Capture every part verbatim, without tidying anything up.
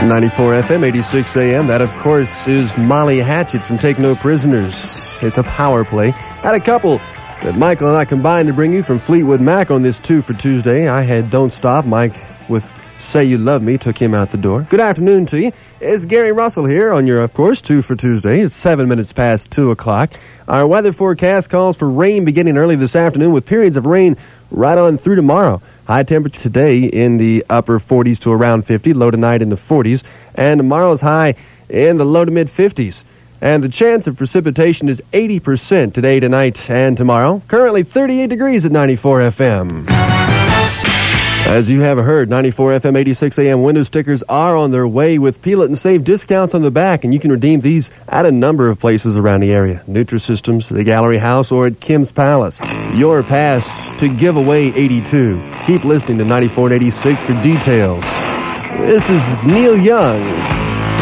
ninety-four F M, eighty-six A M. That, of course, is Molly Hatchet from Take No Prisoners. It's a power play. Had a couple that Michael and I combined to bring you from Fleetwood Mac on this Two for Tuesday. I had Don't Stop. Mike with Say You Love Me took him out the door. Good afternoon to you. It's Gary Russell here on your, of course, Two for Tuesday. It's seven minutes past two o'clock. Our weather forecast calls for rain beginning early this afternoon with periods of rain right on through tomorrow. High temperature today in the upper forties to around fifty, low tonight in the forties, and tomorrow's high in the low to mid fifties. And the chance of precipitation is eighty percent today, tonight, and tomorrow. Currently thirty-eight degrees at ninety-four F M. As you have heard, ninety-four F M, eighty-six A M window stickers are on their way with Peel It and Save discounts on the back, and you can redeem these at a number of places around the area. Nutrisystems, the Gallery House, or at Kim's Palace. Your pass to Giveaway eighty-two. Keep listening to ninety-four and eighty-six for details. This is Neil Young.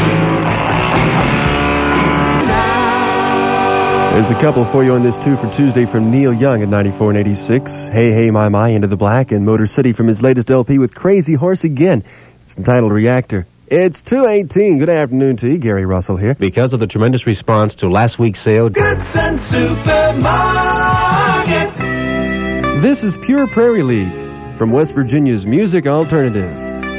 There's a couple for you on this Two for Tuesday from Neil Young at ninety-four and eighty-six. Hey, Hey, My, My, Into the Black, and Motor City from his latest L P with Crazy Horse Again. It's entitled Reactor. It's two eighteen. Good afternoon to you. Gary Russell here. Because of the tremendous response to last week's sale, Goodson Supermarket. This is Pure Prairie League from West Virginia's Music Alternative.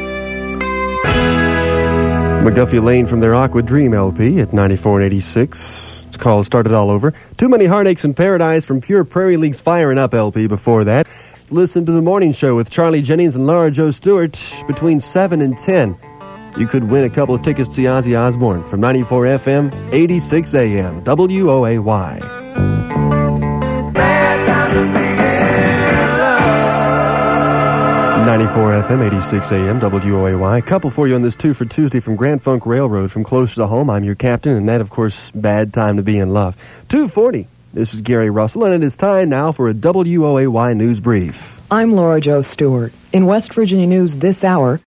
McGuffey Lane from their Aqua Dream L P at ninety-four and eighty-six. It's called Started All Over. Too Many Heartaches in Paradise from Pure Prairie League's Firing Up L P before that. Listen to The Morning Show with Charlie Jennings and Laura Jo Stewart between seven and ten. You could win a couple of tickets to see Ozzy Osbourne from ninety-four F M, eighty-six A M, W O A Y. ninety-four F M, eighty-six A M, W O A Y. Couple for you on this Two for Tuesday from Grand Funk Railroad from Closer to Home. I'm your captain, and that, of course, Bad Time to Be in Love. two forty. This is Gary Russell, and it is time now for a W O A Y News Brief. I'm Laura Jo Stewart. In West Virginia News this hour,